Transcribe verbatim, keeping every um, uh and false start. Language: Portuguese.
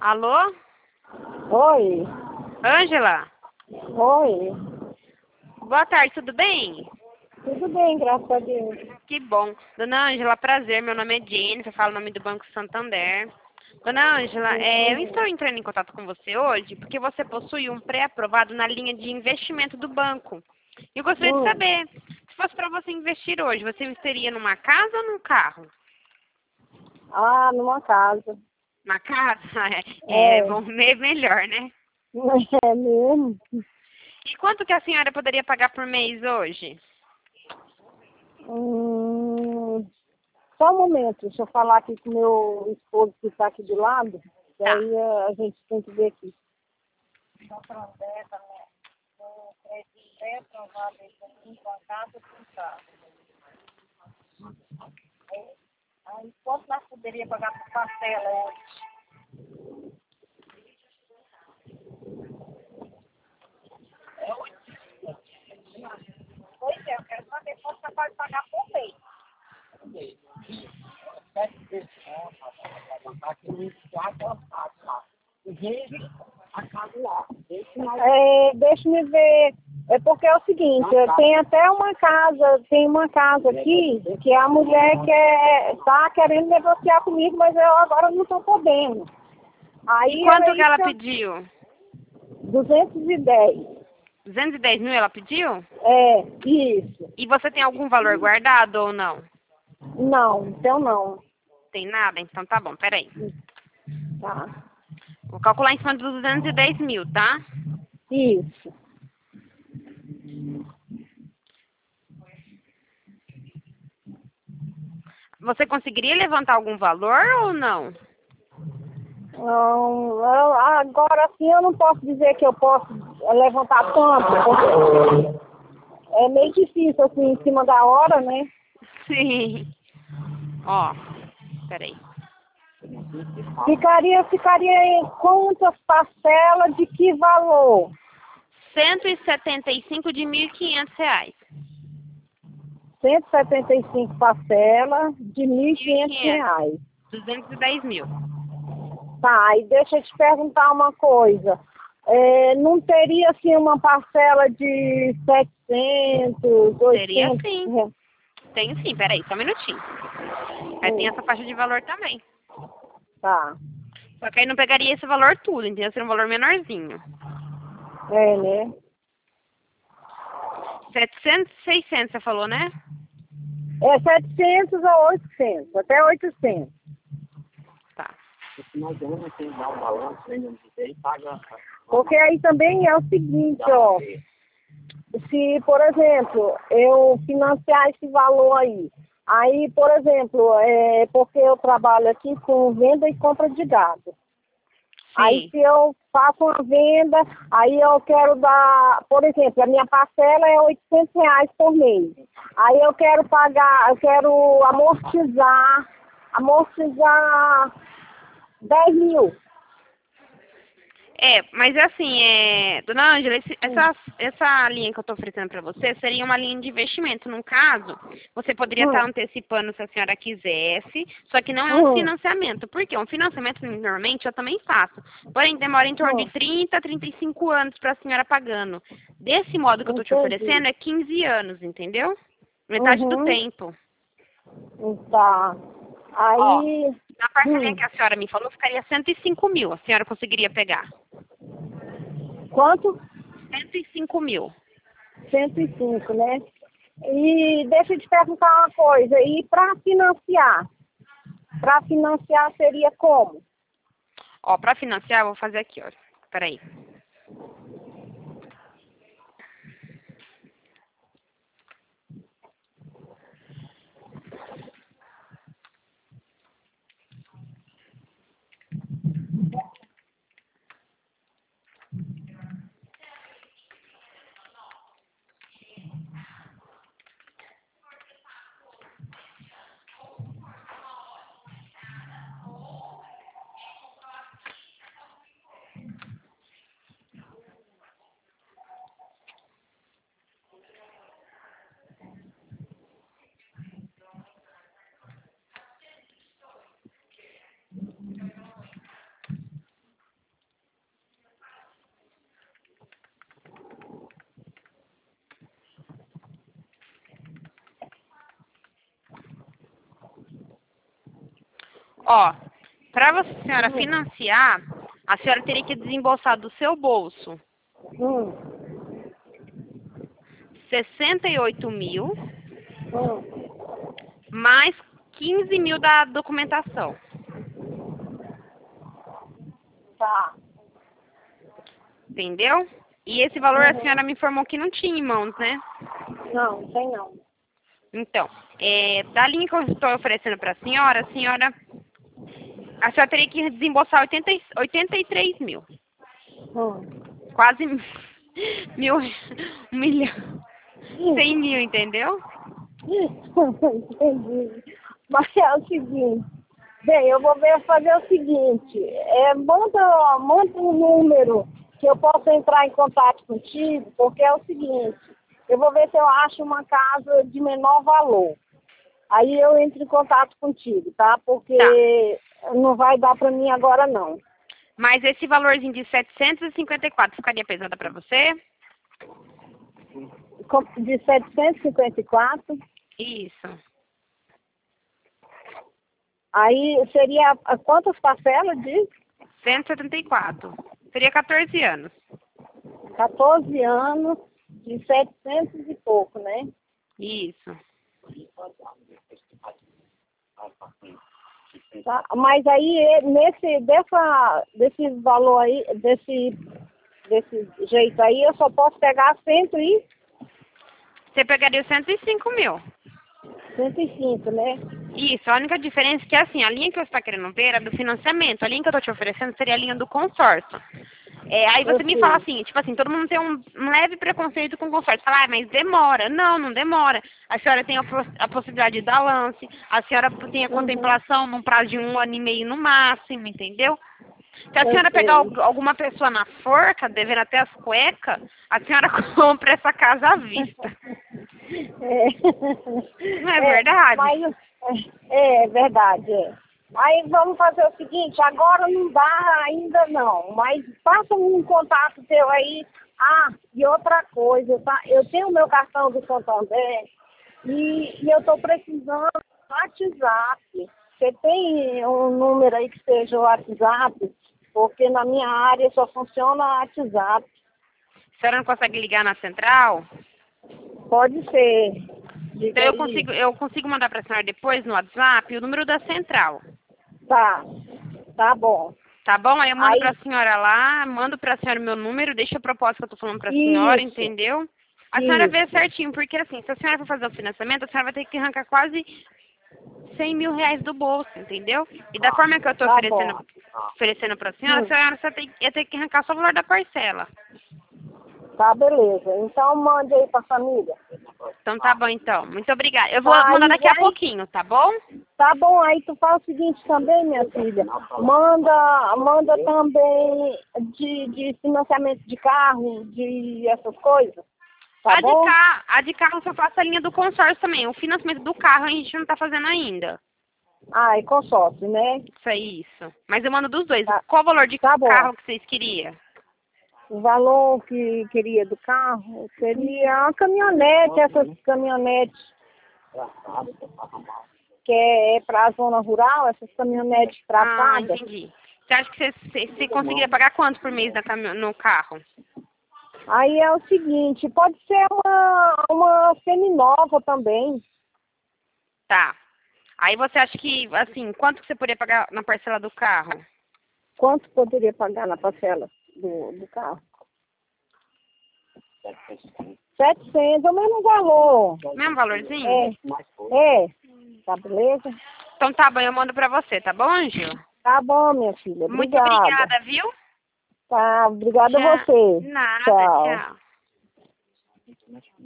Alô? Oi, Ângela? oi. Boa tarde, tudo bem? Tudo bem, graças a Deus. Que bom. Dona Ângela, prazer, meu nome é Jennifer, eu falo o nome do Banco Santander. Dona Ângela, é, eu estou entrando em contato com você hoje porque você possui um pré-aprovado na linha de investimento do banco. Eu gostaria de Hum. saber, se fosse para você investir hoje, você investiria numa casa ou num carro? Ah, numa casa. Uma casa? É, é É, bom, me- melhor, né? é mesmo? E quanto que a senhora poderia pagar por mês hoje? Hum, só um momento, deixa eu falar aqui com o meu esposo que está aqui do lado. Tá. Daí a, a gente tem que ver aqui. Aí, quanto nós poderia pagar por parcela hoje? Pois é, eu quero saber quanto você pode pagar por mês. É, deixa-me ver. É porque é o seguinte, tem até uma casa, tem uma casa aqui que a mulher quer, tá querendo negociar comigo, mas eu agora não estou podendo. E Aí quanto era que isso ela que eu, pediu? duzentos e dez. duzentos e dez mil ela pediu? É, isso. E você tem algum valor guardado ou não? Não, então não. Tem nada? Então tá bom, peraí. Tá. Vou calcular em cima dos duzentos e dez mil, tá? Isso. Você conseguiria levantar algum valor ou não? Não, eu- agora sim eu não posso dizer que eu posso levantar tanto, porque é meio difícil assim em cima da hora, né? Sim. Ó, peraí. Ficaria, ficaria em quantas parcelas de que valor? cento e setenta e cinco de mil e quinhentos reais. cento e setenta e cinco parcelas de mil e quinhentos mil e quinhentos. reais. duzentos e dez mil. Tá, e deixa eu te perguntar uma coisa. É, não teria assim uma parcela de setecentos, Seria oitocentos sim. reais? Tenho sim, peraí, só um minutinho. Aí tem essa faixa de valor também. Tá, Só que aí não pegaria esse valor tudo, entendeu? Seria um valor menorzinho. é, né? setecentos, seiscentos, você falou, né? É setecentos a oitocentos, até oitocentos. Tá. Porque aí também é o seguinte, ó. Se, por exemplo, eu financiar esse valor aí, aí, por exemplo, é porque eu trabalho aqui com venda e compra de gado. Aí Sim. se eu faço uma venda, aí eu quero dar, por exemplo, a minha parcela é oitocentos reais por mês. Aí eu quero pagar, eu quero amortizar, amortizar dez mil. É, mas assim, é, dona Ângela, esse- Hum, essa, essa linha que eu estou oferecendo para você seria uma linha de investimento. No caso, você poderia estar hum, antecipando se a senhora quisesse, só que não é um hum, financiamento. Por quê? Um financiamento, normalmente, eu também faço. Porém, demora em torno de hum, trinta, trinta e cinco anos para a senhora pagando. Desse modo que eu estou te entendi. oferecendo, é quinze anos, entendeu? Metade do Uhum, tempo. tá. Ó, Aí, na parcelinha hum, que a senhora me falou, ficaria cento e cinco mil. A senhora conseguiria pegar? quanto? cento e cinco mil. cento e cinco, né? E deixa eu te perguntar uma coisa, e para financiar? Para financiar seria como? Ó, pra financiar, eu vou fazer aqui, ó. Peraí. Ó, para a senhora financiar, a senhora teria que desembolsar do seu bolso Hum. sessenta e oito mil, Hum. mais quinze mil da documentação. Tá. Entendeu? E esse valor a Uhum. senhora me informou que não tinha em mãos, né? Não, tem não. Então, é, da linha que eu estou oferecendo para a senhora, a senhora, a senhora teria que desembolsar oitenta, e- oitenta e três mil. Hum. Quase mil, um milhão, cem mil, entendeu? Entendi. Mas é o seguinte, bem, eu vou ver fazer o seguinte, é, manda, manda um número que eu possa entrar em contato contigo, porque é o seguinte, eu vou ver se eu acho uma casa de menor valor. Aí eu entro em contato contigo, tá? Porque Tá. não vai dar pra mim agora não. Mas esse valorzinho de setecentos e cinquenta e quatro ficaria pesado para você? Com- De setecentos e cinquenta e quatro, Isso. aí seria a- quantas parcelas de cento e setenta e quatro. Seria quatorze anos. quatorze anos, de setecentos e pouco, né? Isso. Tá? Mas aí, eh, nesse, dessa, desse valor aí, desse, desse jeito aí, eu só posso pegar cento e Você pegaria os cento e cinco mil. cento e cinco, né? Isso, a única diferença é que, assim, a linha que você está querendo ver é do financiamento. A linha que eu estou te oferecendo seria a linha do consórcio. É, aí você Eu me sei. fala assim, tipo assim, todo mundo tem um, um leve preconceito com consórcio. Fala, ah, mas demora. Não, não demora. A senhora tem a, pos- a possibilidade de dar lance, a senhora tem a Uhum. contemplação num prazo de um ano e meio no máximo, entendeu? Se a Eu senhora sei. pegar al- alguma pessoa na forca, devendo até as cuecas, a senhora compra essa casa à vista. É. Não é verdade? Mas, é, é verdade, é. Aí vamos fazer o seguinte, agora não dá ainda não, mas passa um contato teu aí. Ah, e outra coisa, tá? Eu tenho o meu cartão do Santander e, e eu estou precisando do WhatsApp. Você tem um número aí que seja o WhatsApp? Porque na minha área só funciona o WhatsApp. A senhora não consegue ligar na central? Pode ser. Diga Então eu aí. consigo, eu consigo mandar para a senhora depois no WhatsApp o número da central. Tá, tá bom. Tá bom? Aí eu mando Aí, para a senhora lá, mando para a senhora o meu número, deixa a proposta que eu tô falando para a senhora, isso, entendeu? A senhora vê isso. certinho, porque assim, se a senhora for fazer o financiamento, a senhora vai ter que arrancar quase cem mil reais do bolso, entendeu? E da forma que eu tô Tá oferecendo, bom. oferecendo para a senhora, Hum, a senhora só tem, ia ter que arrancar só o valor da parcela. tá, beleza. Então mande aí pra família. Então tá bom então. Muito obrigada. Eu vou Tá, mandar aí, daqui a aí, pouquinho, tá bom? tá bom, aí tu faz o seguinte também, minha filha. Manda, manda também de, de financiamento de carro, de essas coisas. Tá A de, bom? carro, a de carro só faço a linha do consórcio também. O financiamento do carro a gente não tá fazendo ainda. Ah, e consórcio, né? Isso é isso. Mas eu mando dos dois. Tá, Qual o valor de tá bom. carro que vocês queriam? O valor que queria do carro seria uma caminhonete, essas caminhonetes que é para a zona rural, essas caminhonetes Ah, tratadas. entendi. Você acha que você, você, você conseguiria pagar quanto por mês na cami- no carro? Aí é o seguinte, pode ser uma, uma seminova também. Tá. Aí você acha que, assim, quanto que você poderia pagar na parcela do carro? Quanto poderia pagar na parcela do, do carro? setecentos, é o mesmo valor. Mesmo valorzinho? É, é, tá beleza? Então tá bom, eu mando pra você, tá bom, Ângelo? Tá bom, minha filha, Muito obrigada. obrigada, viu? Tá, obrigada a Tchau. você. Nada, Tchau. tchau.